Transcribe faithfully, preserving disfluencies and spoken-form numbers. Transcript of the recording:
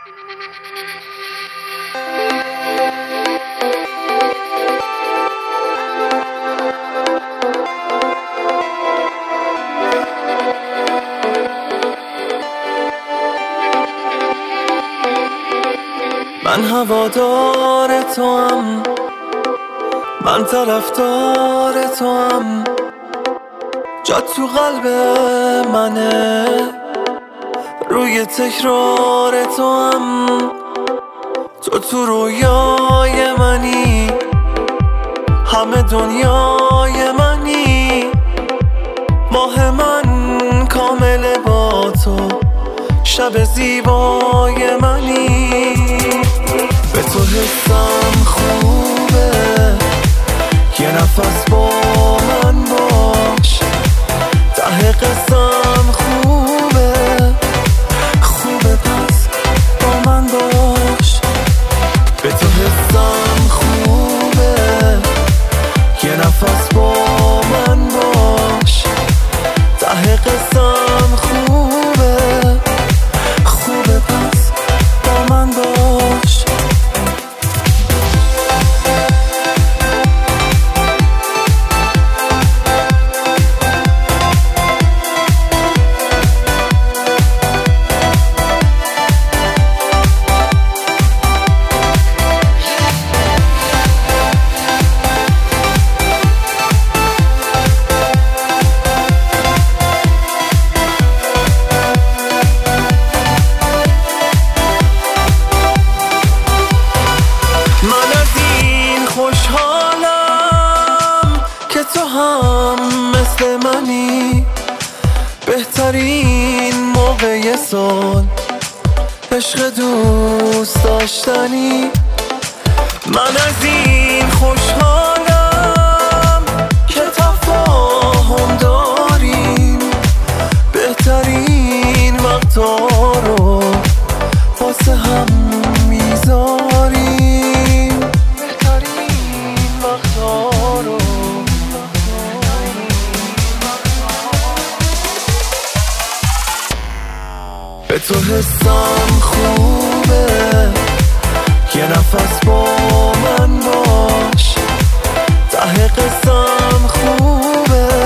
من هوادار تو هم، من طرفدار تو هم، جا تو قلب منه، روی تکرار تو هم. تو تو رویای منی، همه دنیای منی، ماه من کامل با تو، شب زیبای منی. به تو حسم خوبه، یه نفس با من باش، ته قسم خوبه، خوبه پس با من باش. به تو حسم خوبه، یه نفس با من باش، ته قسم خوبه، خوبه پس با من باش. خوشحالم که تو هم مثل منی، بهترین موقع سال عشق دوست داشتنی. من از این خوشحالم که تفاهم داریم، بهترین وقتا رو واسه هم میذاریم. به تو حسم خوبه، یه نفس با من باش، ته قسم خوبه،